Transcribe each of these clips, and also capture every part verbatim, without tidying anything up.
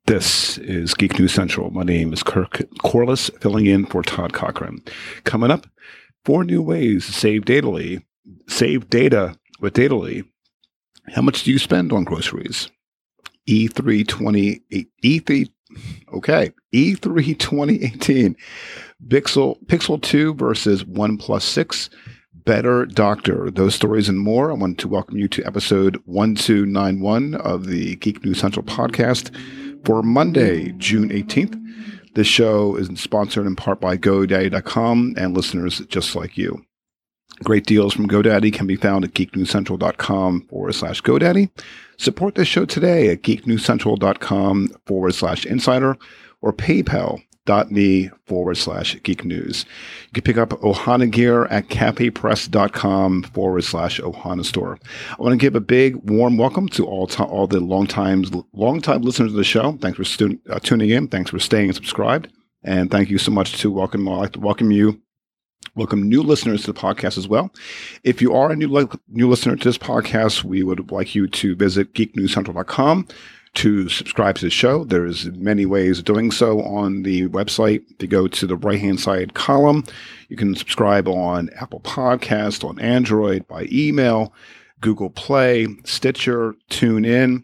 This is Geek News Central. My name is Kirk Corliss, filling in for Todd Cochran. Coming up, four new ways to save Daily. Save data with Daily. How much do you spend on groceries? E three twenty-eight, E three, okay, E three twenty eighteen. Pixel, Pixel two versus OnePlus six. Better Doctor. Those stories and more. I want to welcome you to episode one two nine one of the Geek News Central podcast for Monday, June eighteenth. This show is sponsored in part by GoDaddy dot com and listeners just like you. Great deals from GoDaddy can be found at geeknewscentral.com forward slash GoDaddy. Support this show today at geeknewscentral.com forward slash insider or paypal.me forward slash geek news. You can pick up Ohana gear at cafepress.com forward slash Ohana store. I want to give a big warm welcome to all to, all the long times, long time listeners of the show. Thanks for stu- uh, tuning in. Thanks for staying subscribed. And thank you so much to welcome, I'd like to welcome you, welcome new listeners to the podcast as well. If you are a new, li- new listener to this podcast, we would like you to visit geek news central dot com to subscribe to the show. There's many ways of doing so on the website. If you go to the right-hand side column, you can subscribe on Apple Podcast, on Android, by email, Google Play, Stitcher, TuneIn,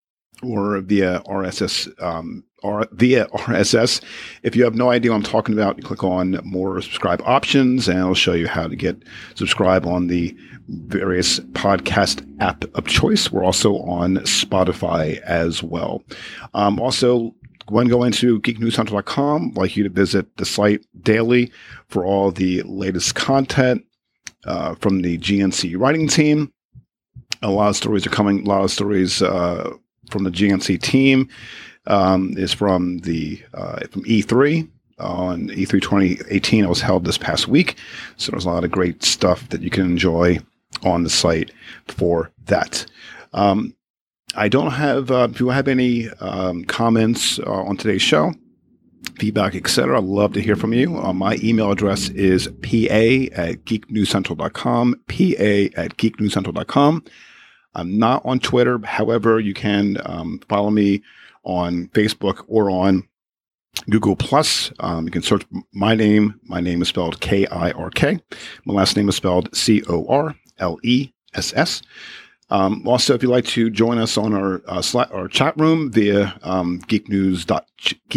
or via R S S, um, or via R S S. If you have no idea what I'm talking about, you click on more subscribe options, and it'll show you how to get subscribe on the various podcast app of choice. We're also on Spotify as well. Um, also, when going to geek news central dot com, I'd like you to visit the site daily for all the latest content uh, from the G N C writing team. A lot of stories are coming, a lot of stories uh, from the G N C team um, is from the uh, from E three. On E three twenty eighteen, it was held this past week. So there's a lot of great stuff that you can enjoy on the site for that. Um, I don't have, uh, if you have any um, comments uh, on today's show, feedback, et cetera, I'd love to hear from you. Uh, my email address is pa at geek news central dot com, pa at geek news central dot com. I'm not on Twitter. However, you can um, follow me on Facebook or on Google Plus. Um, you can search my name. My name is spelled K I R K. My last name is spelled C O R L E S S. Um, also, if you'd like to join us on our uh, Slack, our chat room via um, geek news dot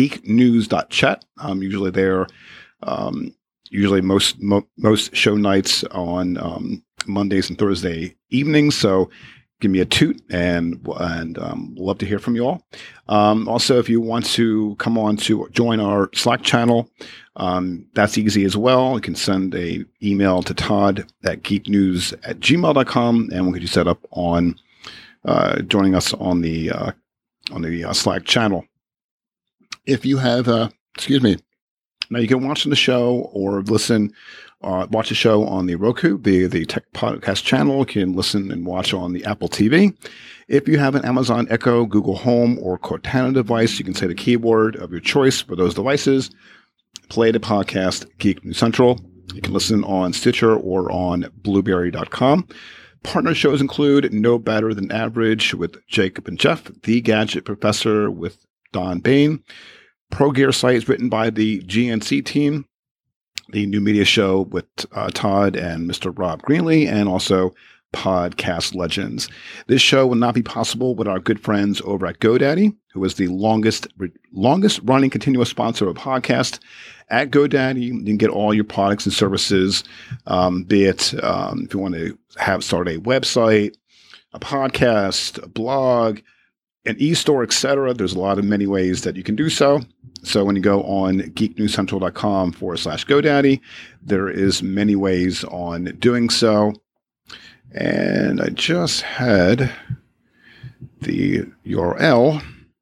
chat, I'm usually there. Um, usually, most mo- most show nights on um, Mondays and Thursday evenings. So give me a toot, and and um, love to hear from you all. Um, also, if you want to come on to join our Slack channel, um, that's easy as well. You can send a email to Todd at geeknews at gmail dot com, and we'll get you set up on uh, joining us on the uh, on the uh, Slack channel. If you have, uh, excuse me, now you can watch the show or listen. Uh, watch the show on the Roku, the, the Tech Podcast channel. You can listen and watch on the Apple T V. If you have an Amazon Echo, Google Home, or Cortana device, you can say the keyword of your choice for those devices. Play the podcast, Geek News Central. You can listen on Stitcher or on blueberry dot com. Partner shows include No Better Than Average with Jacob and Jeff, The Gadget Professor with Don Bain, Pro Gear Sites written by the G N C team, the New Media Show with uh, Todd and Mister Rob Greenlee, and also Podcast Legends. This show would not be possible with our good friends over at GoDaddy, who is the longest longest running continuous sponsor of podcast. At GoDaddy, you can get all your products and services, um, be it um, if you want to have start a website, a podcast, a blog, an e-store, et cetera. There's a lot of many ways that you can do so. So when you go on geeknewscentral.com forward slash GoDaddy, there is many ways on doing so. And I just had the U R L.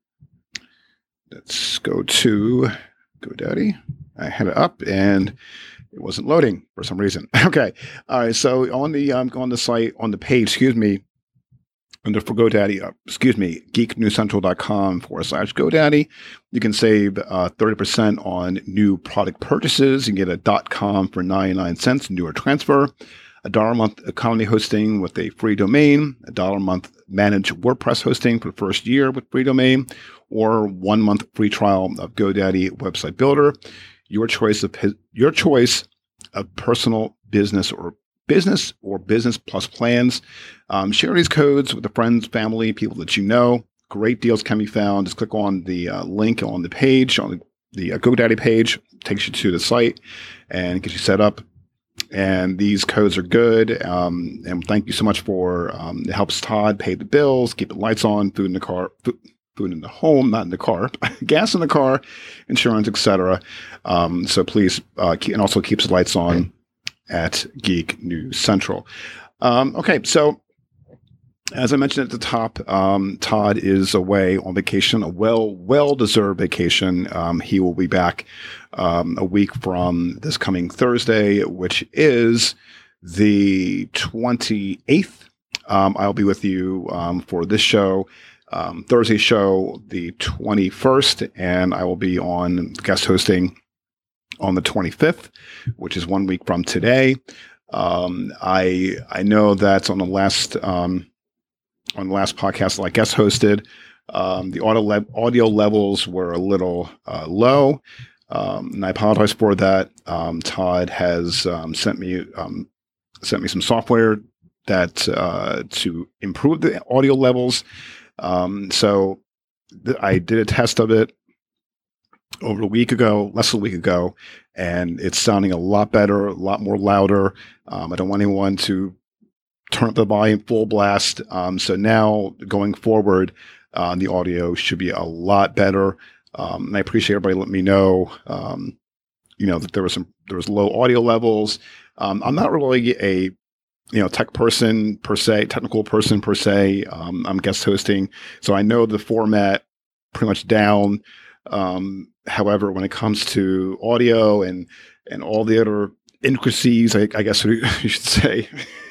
Let's go to GoDaddy. I had it up and it wasn't loading for some reason. Okay. All right. So on the um, on the site, on the page, excuse me, under for GoDaddy, uh, excuse me, geeknewscentral.com forward slash GoDaddy. You can save uh, thirty percent on new product purchases. You can get a .com for ninety-nine cents, newer transfer, a dollar a month economy hosting with a free domain, a dollar a month manage WordPress hosting for the first year with free domain, or one month free trial of GoDaddy Website Builder. Your choice of your choice of personal, business, or business or business plus plans. Um, share these codes with the friends, family, people that you know. Great deals can be found. Just click on the uh, link on the page, on the, the uh, GoDaddy page, takes you to the site and gets you set up. And these codes are good. Um, and thank you so much for um, it helps Todd pay the bills, keep the lights on, food in the car, food, food in the home, not in the car, gas in the car, insurance, et cetera. Um, so please, uh, keep, and also keeps the lights on at Geek News Central. Um, okay, so as I mentioned at the top, um, Todd is away on vacation, a well, well-deserved vacation. Um, he will be back um, a week from this coming Thursday, which is the twenty-eighth. Um, I'll be with you um, for this show, um, Thursday show, the twenty-first, and I will be on guest hosting on the twenty-fifth, which is one week from today. Um, I I know that on the last um, on the last podcast that I guest hosted, um, the audio le- audio levels were a little uh, low, um, and I apologize for that. Um, Todd has um, sent me um, sent me some software that uh, to improve the audio levels. Um, so th- I did a test of it over a week ago, less than a week ago, and it's sounding a lot better, a lot more louder. Um, I don't want anyone to turn up the volume full blast. Um, so now going forward, uh, the audio should be a lot better. Um, and I appreciate everybody letting me know, um, you know, that there was some, there was low audio levels. Um, I'm not really a, you know, tech person per se, technical person per se. Um, I'm guest hosting, so I know the format pretty much down. Um, however, when it comes to audio and, and all the other intricacies, I, I guess you should say,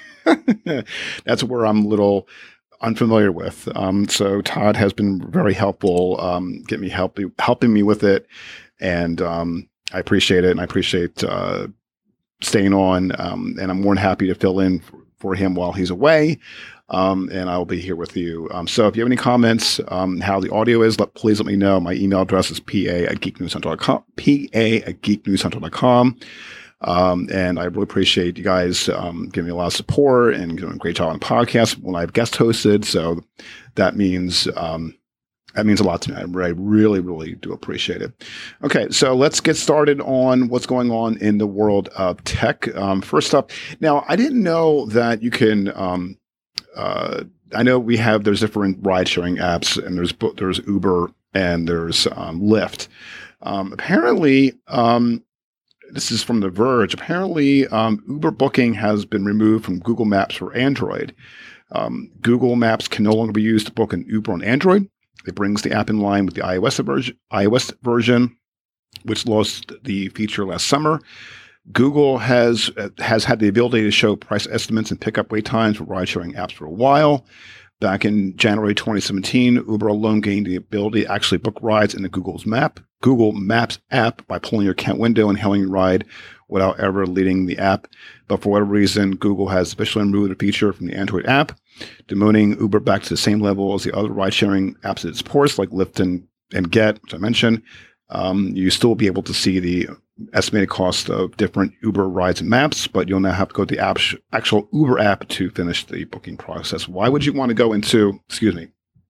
that's where I'm a little unfamiliar with. Um, so Todd has been very helpful, um, getting me help, helping me with it. And, um, I appreciate it. And I appreciate, uh, staying on. Um, and I'm more than happy to fill in for, for him while he's away. Um, and I'll be here with you. Um, so if you have any comments, um, how the audio is, let, please let me know. My email address is pa at geeknewscentral dot com, pa at geeknewscentral dot com. Um, and I really appreciate you guys, um, giving me a lot of support and doing a great job on the podcast when I've guest hosted. So that means, um, that means a lot to me. I really, really do appreciate it. Okay, so let's get started on what's going on in the world of tech. Um, first up, now I didn't know that you can, um, uh, I know we have, there's different ride sharing apps, and there's, there's Uber and there's um, Lyft. Um, apparently, um, this is from The Verge. Apparently, um, Uber Booking has been removed from Google Maps for Android. Um, Google Maps can no longer be used to book an Uber on Android. It brings the app in line with the iOS version, iOS version, which lost the feature last summer. Google has uh, has had the ability to show price estimates and pickup wait times for ride-sharing apps for a while. Back in January twenty seventeen, Uber alone gained the ability to actually book rides in the Google's map, Google Maps app by pulling your account window and hailing a ride without ever leaving the app. But for whatever reason, Google has officially removed the feature from the Android app, demoting Uber back to the same level as the other ride-sharing apps it supports, like Lyft and, and Get, which I mentioned. Um, you still be able to see the estimated cost of different Uber rides and maps, but you'll now have to go to the app, actual Uber app to finish the booking process. Why would you want to go into, excuse me,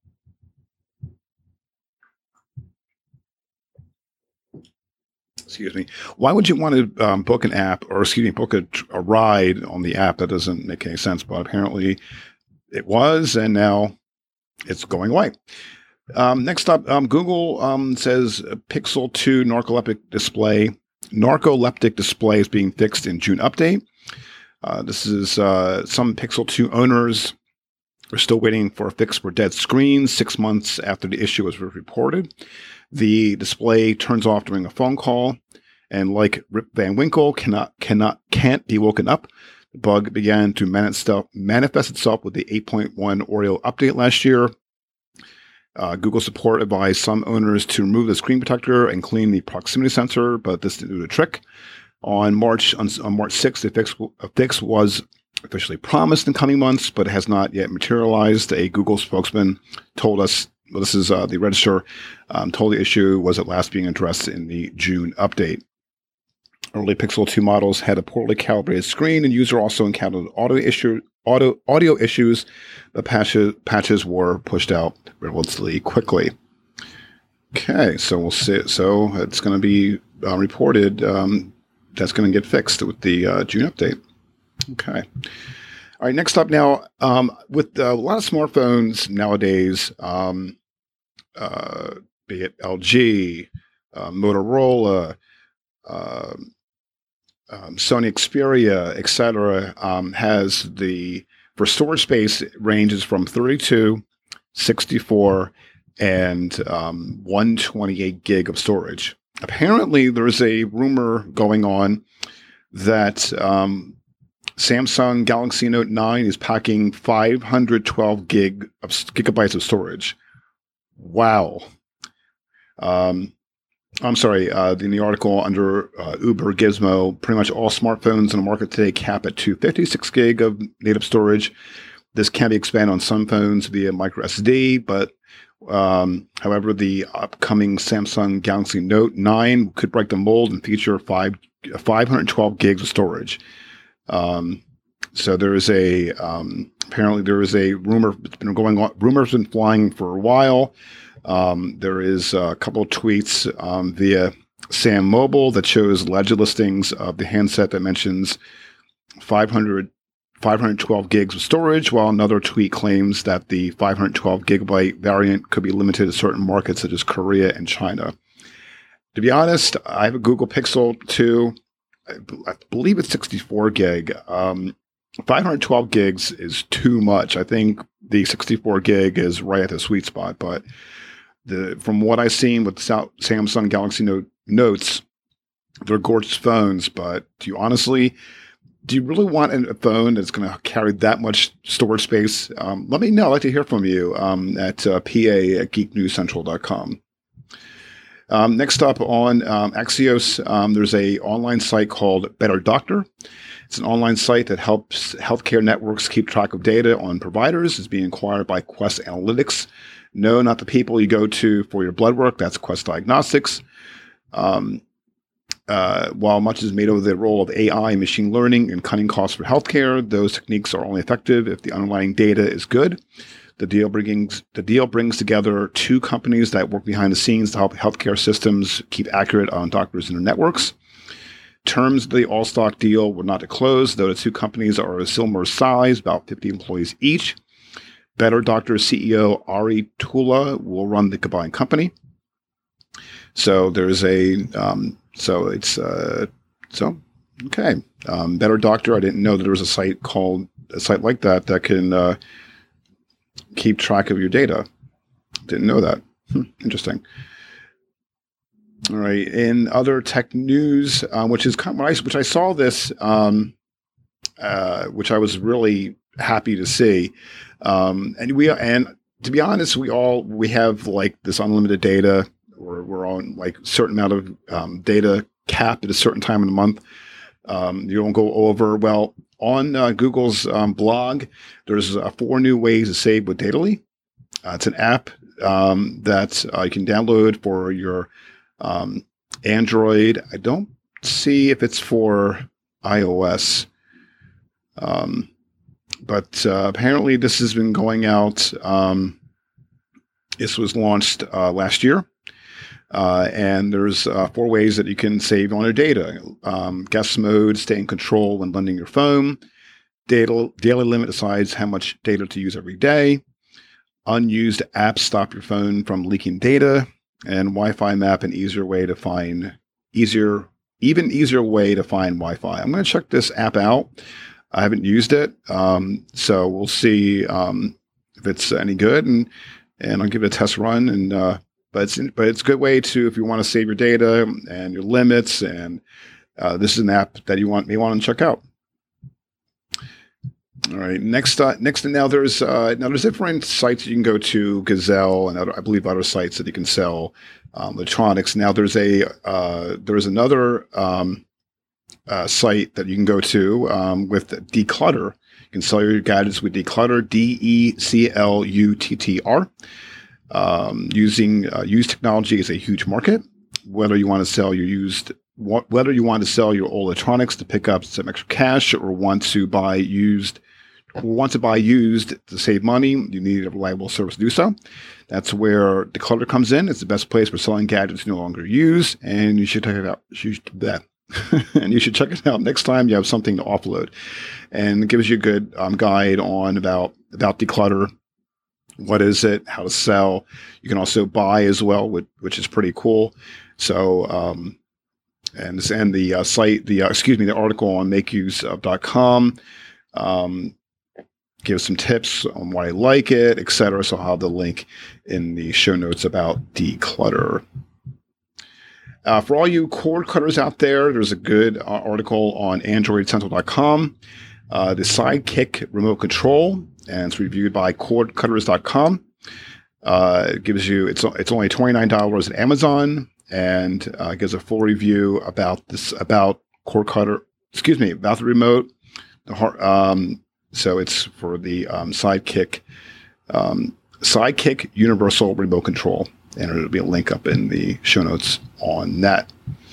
excuse me, why would you want to um, book an app or, excuse me, book a, a ride on the app? That doesn't make any sense, but apparently it was, and now it's going away. Um, next up, um, Google um, says Pixel two narcoleptic display, narcoleptic display is being fixed in June update. Uh, this is uh, some Pixel two owners are still waiting for a fix for dead screens six months after the issue was reported. The display turns off during a phone call, and like Rip Van Winkle, cannot cannot can't be woken up. The bug began to manifest itself with the eight point one Oreo update last year. Uh, Google support advised some owners to remove the screen protector and clean the proximity sensor, but this didn't do the trick. On March on, on March sixth, a fix, a fix was officially promised in coming months, but has not yet materialized. A Google spokesman told us, well, this is uh, the Register, um, told the issue was at last being addressed in the June update. Early Pixel two models had a poorly calibrated screen, and user also encountered audio issue, audio, audio issues. The patches, patches were pushed out relatively quickly. Okay, so we'll see. So it's going to be uh, reported um, that's going to get fixed with the uh, June update. Okay. All right, next up now, um, with uh, a lot of smartphones nowadays, um, uh, be it L G, uh, Motorola, uh, um, Sony Xperia, et cetera, um, has the, for storage space, it ranges from thirty-two, sixty-four, and um, one hundred twenty-eight gig of storage. Apparently, there's a rumor going on that um, Samsung Galaxy Note nine is packing five hundred twelve gig of gigabytes of storage. Wow. Um, I'm sorry. Uh, in the article under uh, Uber Gizmo, pretty much all smartphones in the market today cap at two hundred fifty-six gig of native storage. This can be expanded on some phones via micro S D, but um, however, the upcoming Samsung Galaxy Note nine could break the mold and feature five, five hundred twelve gigs of storage. Um, so there is a, um, apparently there is a rumor that's been going on. Rumors been flying for a while. Um, there is a couple of tweets um, via Sam Mobile that shows alleged listings of the handset that mentions five hundred, five hundred twelve gigs of storage, while another tweet claims that the five hundred twelve gigabyte variant could be limited to certain markets such as Korea and China. To be honest, I have a Google Pixel two. I believe it's sixty-four gig. Um, five hundred twelve gigs is too much. I think the sixty-four gig is right at the sweet spot. But the from what I've seen with Samsung Galaxy Note Notes, they're gorgeous phones. But do you honestly, do you really want a phone that's going to carry that much storage space? Um, let me know. I'd like to hear from you um, at uh, P A at geek news central dot com. Um, next up on um, Axios, um, there's a online site called Better Doctor. It's an online site that helps healthcare networks keep track of data on providers. It's being acquired by Quest Analytics. No, not the people you go to for your blood work. That's Quest Diagnostics. Um, uh, while much is made of the role of A I and machine learning in cutting costs for healthcare, those techniques are only effective if the underlying data is good. The deal brings the deal brings together two companies that work behind the scenes to help healthcare systems keep accurate on doctors and their networks. Terms of the all-stock deal were not to close, though the two companies are a similar size, about fifty employees each. Better Doctor C E O Ari Tulla will run the combined company. So there's a um, so it's uh, so okay. Um, Better Doctor. I didn't know that there was a site called a site like that that can. Uh, keep track of your data. Didn't know that. Hmm, interesting. All right. In other tech news, um, which is kind of nice, which I saw this, um, uh, which I was really happy to see. Um, and we and to be honest, we all we have like this unlimited data, or we're on like a certain amount of um, data cap at a certain time in the month. Um, you don't go over. Well, on uh, Google's um, blog, there's uh, four new ways to save with Datally. Uh, it's an app um, that uh, you can download for your um, Android. I don't see if it's for iOS, um, but uh, apparently this has been going out. Um, this was launched uh, last year. Uh, and there's uh, four ways that you can save on your data. Um, guest mode, stay in control when lending your phone. Data, daily limit decides how much data to use every day. Unused apps stop your phone from leaking data. And Wi-Fi map, an easier way to find, easier, even easier way to find Wi-Fi. I'm going to check this app out. I haven't used it, um, so we'll see um, if it's any good, and and I'll give it a test run. And uh, But it's, but it's a good way to, if you want to save your data and your limits, and uh, this is an app that you want may want to check out. All right, next, uh, next, now there's uh, now there's different sites you can go to, Gazelle, and other, I believe other sites that you can sell um, electronics. Now there's a uh, there's another um, uh, site that you can go to um, with Declutter. can sell your gadgets with Decluttr, D E C L U T T R. Um, using uh, used technology is a huge market. Whether you want to sell your used, whether you want to sell your old electronics to pick up some extra cash, or want to buy used, or want to buy used to save money, you need a reliable service to do so. That's where Decluttr comes in. It's the best place for selling gadgets you no longer use, and you should check it out. You should, and you should check it out next time you have something to offload. And it gives you a good um, guide on about about Decluttr. What is it? How to sell? You can also buy as well, which, which is pretty cool. So, um, and and the uh, site, the uh, excuse me, the article on make use of dot com um, gives some tips on why I like it, et cetera. So I'll have the link in the show notes about Decluttr. Uh, for all you cord cutters out there, there's a good uh, article on android central dot com. Uh, the Sidekick remote control, and it's reviewed by cord cutters dot com. Uh, it gives you, it's it's only twenty-nine dollars at Amazon, and uh, gives a full review about this, about cord cutter, excuse me, about the remote. The um, so it's for the um, Sidekick, um, Sidekick universal remote control, and there'll be a link up in the show notes on that.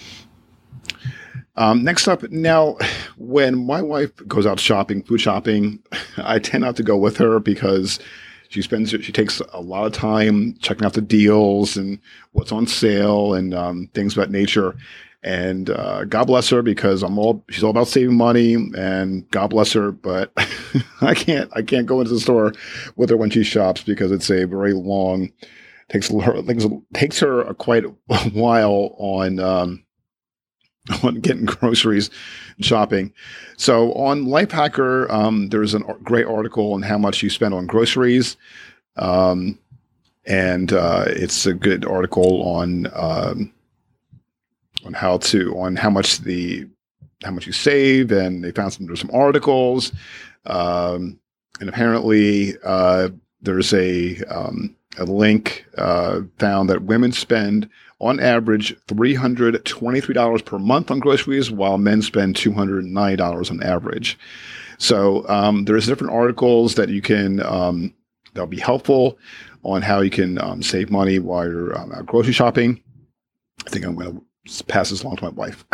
Um, next up, now, when my wife goes out shopping, food shopping, I tend not to go with her because she spends, she takes a lot of time checking out the deals and what's on sale and um, things of that nature. And uh, God bless her, because I'm all, she's all about saving money, and God bless her, but I can't, I can't go into the store with her when she shops, because it's a very long, takes her, takes her a quite a while on, um, on getting groceries and shopping. So on Lifehacker, um, there's a great article on how much you spend on groceries. Um, and uh, it's a good article on um, on how to on how much the how much you save, and they found some there's some articles. Um, and apparently uh, there's a um, a link uh, found that women spend on average three hundred twenty-three dollars per month on groceries, while men spend two hundred nine dollars on average. So um, there's different articles that you can um, that'll be helpful on how you can um, save money while you're um, out grocery shopping. I think I'm going to pass this along to my wife.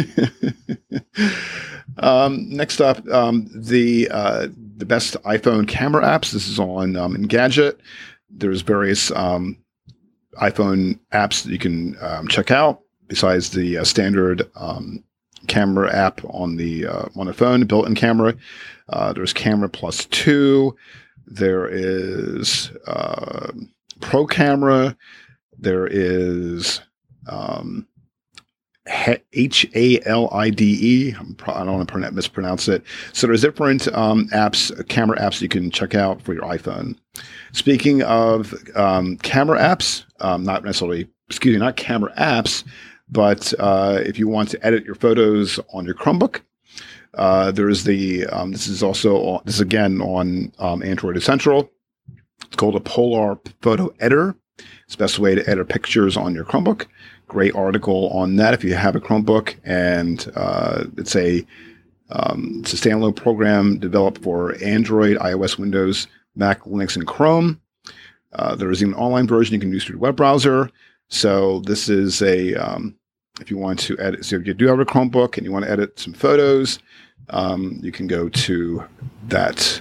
um, next up, um, the uh, the best iPhone camera apps. This is on um, Engadget. There's various um, iPhone apps that you can um, check out besides the uh, standard um, camera app on the uh, on the phone, built-in camera. Uh, there's Camera Plus two. There is uh, Pro Camera. There is um, H A L I D E. I'm pro- I don't want to mispronounce it. So there's different um, apps, camera apps you can check out for your iPhone. Speaking of um, camera apps, um, not necessarily, excuse me, not camera apps, but uh, if you want to edit your photos on your Chromebook, uh, there's the, um, this is also, on, this is again on um, Android Essential. It's called a Polar Photo Editor. It's the best way to edit pictures on your Chromebook. Great article on that if you have a Chromebook, and uh, it's a um, it's a standalone program developed for Android, iOS, Windows, Mac, Linux, and Chrome. Uh, there is even an online version you can use through the web browser. So this is a um, if you want to edit, so if you do have a Chromebook and you want to edit some photos, um, you can go to that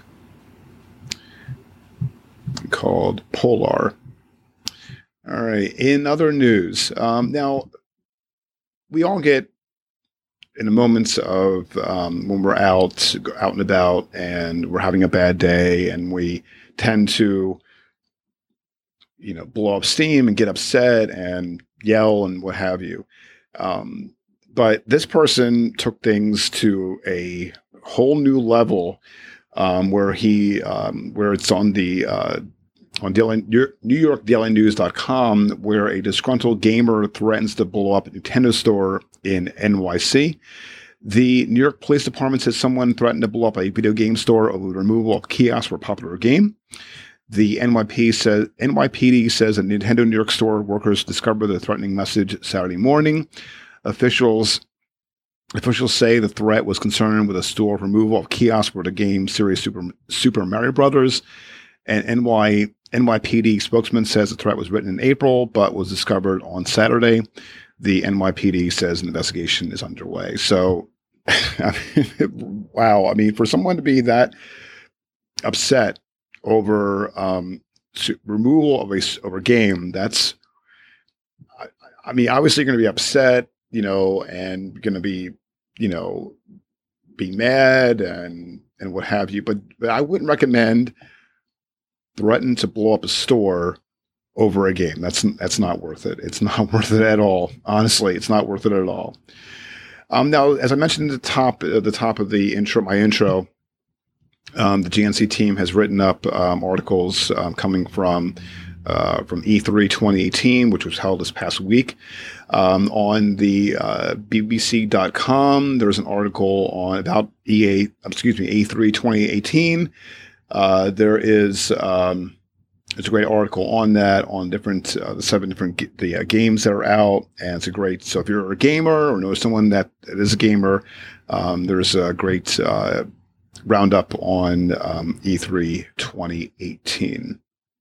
called Polar. All right. In other news, um, now we all get in the moments of um, when we're out, out and about, and we're having a bad day, and we tend to, you know, blow up steam and get upset and yell and what have you. Um, but this person took things to a whole new level, um, where he, um, where it's on the uh, on Daily, New York Daily News dot com, where a disgruntled gamer threatens to blow up a Nintendo store in N Y C. The New York Police Department says someone threatened to blow up a video game store over the removal of kiosks for a popular game. The N Y P says, N Y P D says that Nintendo New York store workers discovered the threatening message Saturday morning. Officials Officials say the threat was concerned with a store removal of kiosks for the game series Super Super Mario Brothers. And N Y N Y P D spokesman says the threat was written in April, but was discovered on Saturday. The N Y P D says an investigation is underway. So, I mean, wow. I mean, for someone to be that upset over um, removal of a, of a game, that's, I, I mean, obviously going to be upset, you know, and going to be, you know, be mad and, and what have you. But, but I wouldn't recommend threatening to blow up a store over a game. That's that's not worth it. It's not worth it at all. Honestly, it's not worth it at all. Um, now, as I mentioned at the top, at the top of the intro, my intro, um, the G N C team has written up um, articles um, coming from uh, from E three twenty eighteen, which was held this past week. Um, on the uh, B B C dot com, there's an article on about E A, excuse me, E three twenty eighteen. Uh, there is um, there's a great article on that, on different uh, the seven different g- the uh, games that are out, and it's a great. So if you're a gamer or know someone that is a gamer, um, there's a great uh, roundup on um, E three twenty eighteen.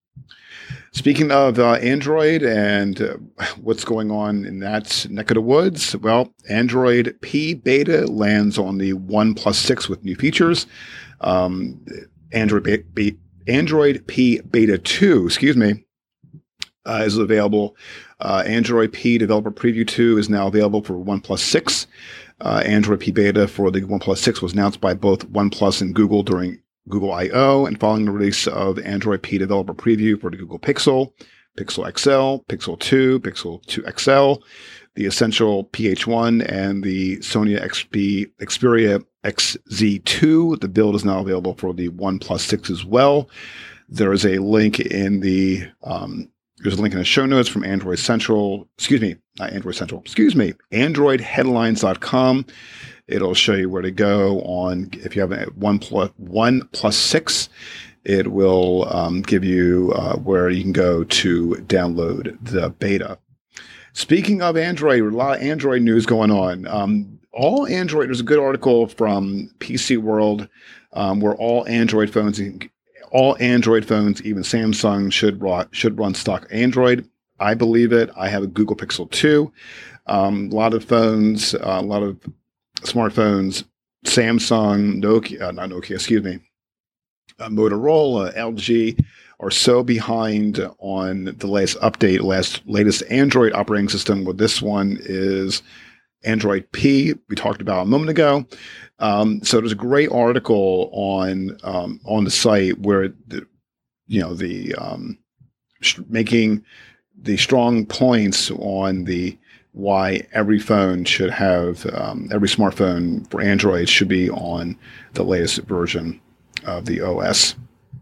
Speaking of uh, Android and uh, what's going on in that neck of the woods, well, Android P beta lands on the OnePlus six with new features. Um, Android be- be- Android P Beta two, excuse me, uh, is available. Uh, Android P Developer Preview two is now available for OnePlus six. Uh, Android P Beta for the OnePlus six was announced by both OnePlus and Google during Google I O, and following the release of Android P Developer Preview for the Google Pixel, Pixel X L, Pixel two, Pixel two X L, the Essential P H one, and the Sony X P Xperia X Z two. The build is now available for the OnePlus six as well. There is a link in the um, there's a link in the show notes from Android Central. Excuse me, not Android Central. Excuse me, Android Headlines dot com. It'll show you where to go on if you have a OnePlus OnePlus six. It will um, give you uh, where you can go to download the beta. Speaking of Android, a lot of Android news going on. Um, all Android, there's a good article from P C World um, where all Android phones, all Android phones, even Samsung, should run, should run stock Android. I believe it. I have a Google Pixel two. Um, a lot of phones, uh, a lot of smartphones, Samsung, Nokia, uh, not Nokia, excuse me, uh, Motorola, L G, are so behind on the latest update, last latest Android operating system. Well, this one is Android P. We talked about a moment ago. Um, so there's a great article on um, on the site where the, you know the um, sh- making the strong points on the why every phone should have um, every smartphone for Android should be on the latest version of the O S.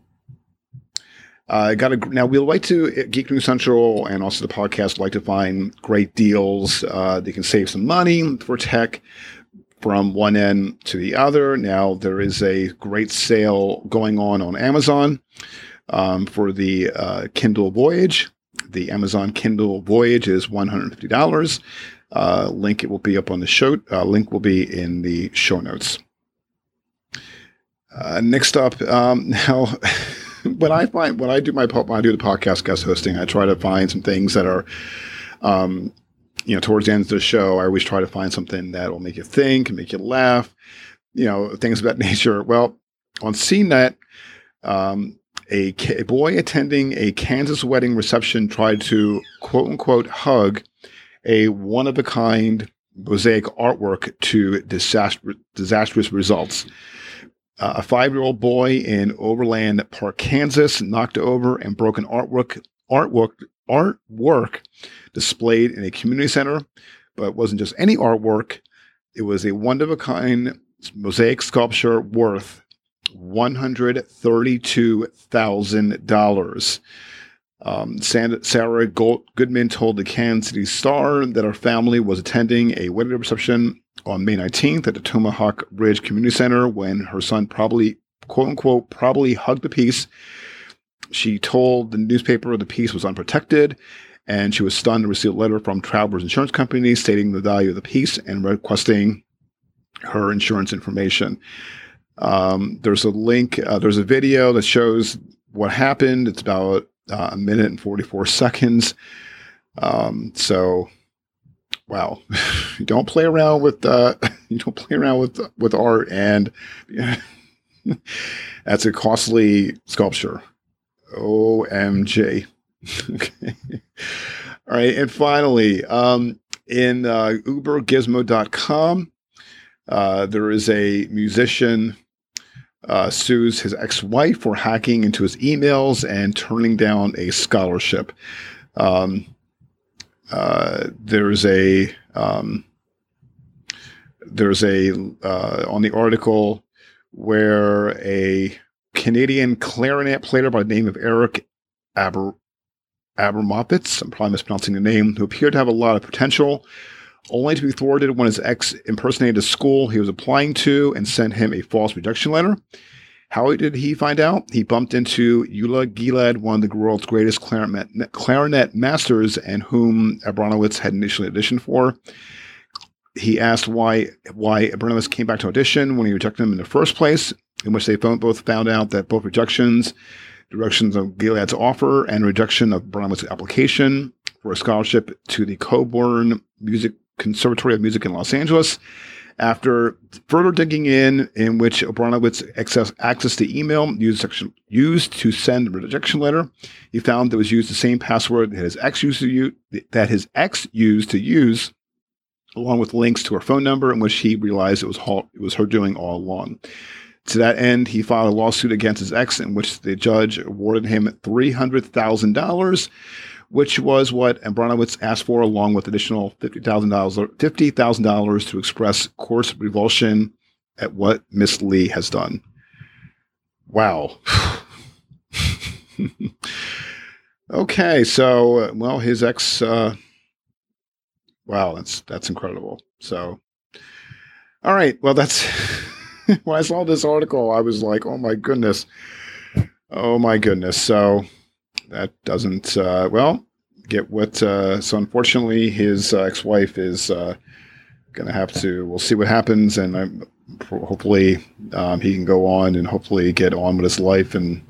I uh, got a, now we'll like to Geek News Central and also the podcast like to find great deals. Uh, they can save some money for tech from one end to the other. Now there is a great sale going on on Amazon um, for the uh, Kindle Voyage. The Amazon Kindle Voyage is one hundred fifty dollars. Uh, link it will be up on the show. Uh, link will be in the show notes. Uh, next up, um, now when I find when I do my when I do the podcast guest hosting, I try to find some things that are, um, you know, towards the end of the show. I always try to find something that will make you think and make you laugh, you know, things of that nature. Well, on C net, um, a, a boy attending a Kansas wedding reception tried to quote unquote hug a one of a kind mosaic artwork to disaster, disastrous results. Uh, a five-year-old boy in Overland Park, Kansas, knocked over and broke an artwork artwork artwork displayed in a community center, but it wasn't just any artwork. It was a one-of-a-kind mosaic sculpture worth one hundred thirty-two thousand dollars. Um, Sarah Gold- Goodman told the Kansas City Star that her family was attending a wedding reception on May nineteenth at the Tomahawk Ridge Community Center when her son probably, quote unquote, probably hugged the piece. She told the newspaper the piece was unprotected, and she was stunned to receive a letter from Travelers Insurance Company stating the value of the piece and requesting her insurance information. Um, there's a link, uh, there's a video that shows what happened. It's about uh, a minute and forty-four seconds. Um, so, wow, you don't play around with, uh, you don't play around with, with art, and yeah, that's a costly sculpture. O M G. Okay. All right. And finally, um, in uh, uber gizmo dot com, uh, there is a musician uh, sues his ex-wife for hacking into his emails and turning down a scholarship. Um, uh, there's a um, there's a uh, on the article where a Canadian clarinet player by the name of Eric Aber Abramovitz, I'm probably mispronouncing the name, who appeared to have a lot of potential, only to be thwarted when his ex impersonated a school he was applying to and sent him a false rejection letter. How did he find out? He bumped into Eula Gilad, one of the world's greatest clarinet, clarinet masters, and whom Abramowitz had initially auditioned for. He asked why why Abramowitz came back to audition when he rejected him in the first place, in which they both found out that both rejections, rejections of Gilead's offer and rejection of Abramowitz's application for a scholarship to the Coburn Music Conservatory of Music in Los Angeles. After further digging in, in which Abramowitz access, accessed the email used, section, used to send the rejection letter, he found that it was used the same password that his ex used to use, that his ex used to use, along with links to her phone number, in which he realized it was it was her doing all along. To that end, he filed a lawsuit against his ex, in which the judge awarded him three hundred thousand dollars, which was what Abramowitz asked for, along with additional fifty thousand dollars fifty thousand dollars to express coarse revulsion at what Miss Lee has done. Wow. Okay, so, well, his ex, uh, wow, that's that's incredible. So, all right, well, that's... When I saw this article, I was like, oh my goodness. Oh my goodness. So that doesn't, uh, well, get what, uh, so unfortunately his uh, ex-wife is uh, going to have to, we'll see what happens. And I'm, hopefully um, he can go on and hopefully get on with his life and,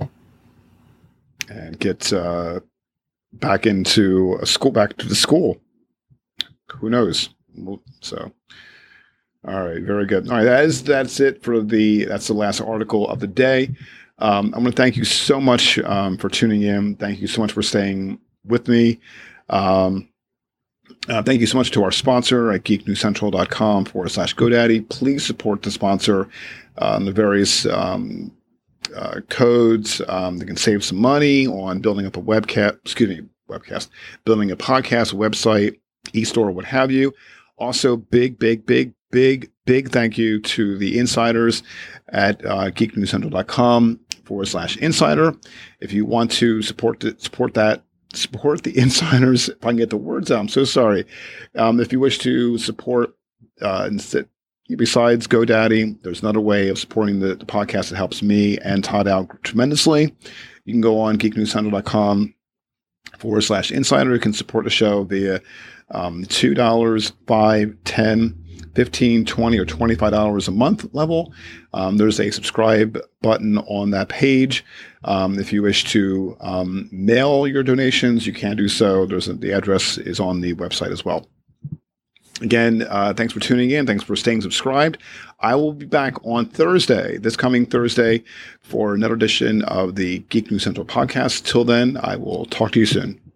and get uh, back into a school, back to the school. Who knows? So. All right, very good. All right, that is that's it for the that's the last article of the day. Um, I'm going to thank you so much um, for tuning in. Thank you so much for staying with me. Um, uh, thank you so much to our sponsor at geeknewscentral.com forward slash GoDaddy. Please support the sponsor uh, on the various um, uh, codes. Um, they can save some money on building up a webcast. Excuse me, webcast, building a podcast, website, e-store, what have you. Also, big, big, big. Big, big thank you to the insiders at uh, geeknewscentral.com forward slash insider. If you want to support the, support that, support the insiders, if I can get the words out, I'm so sorry. Um, if you wish to support, uh, instead, besides GoDaddy, there's another way of supporting the, the podcast that helps me and Todd out tremendously. You can go on geeknewscentral.com forward slash insider. You can support the show via um, two dollars, five dollars, ten dollars, fifteen dollars, twenty dollars, or twenty-five dollars a month level. Um, there's a subscribe button on that page. Um, if you wish to um, mail your donations, you can do so. There's a, the address is on the website as well. Again, uh, thanks for tuning in. Thanks for staying subscribed. I will be back on Thursday, this coming Thursday, for another edition of the Geek News Central podcast. Till then, I will talk to you soon.